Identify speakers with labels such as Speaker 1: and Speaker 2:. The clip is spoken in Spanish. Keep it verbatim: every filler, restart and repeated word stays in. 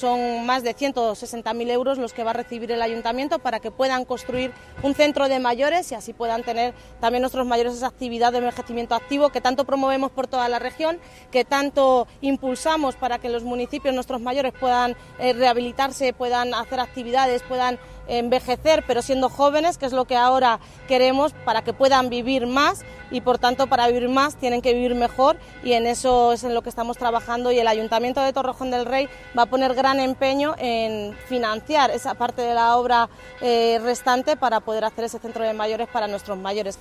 Speaker 1: son más de ciento sesenta mil euros los que va a recibir el ayuntamiento para que puedan construir un centro de mayores y así puedan tener también nuestros mayores esa actividad de envejecimiento activo que tanto promovemos por toda la región, que tanto impulsamos para que en los municipios nuestros mayores puedan eh, rehabilitarse, puedan hacer actividades, puedan envejecer pero siendo jóvenes, que es lo que ahora queremos para que puedan vivir más y por tanto para vivir más tienen que vivir mejor y en eso es en lo que estamos trabajando y el Ayuntamiento de Torrejón del Rey va a poner gran empeño en financiar esa parte de la obra eh, restante para poder hacer ese centro de mayores para nuestros mayores.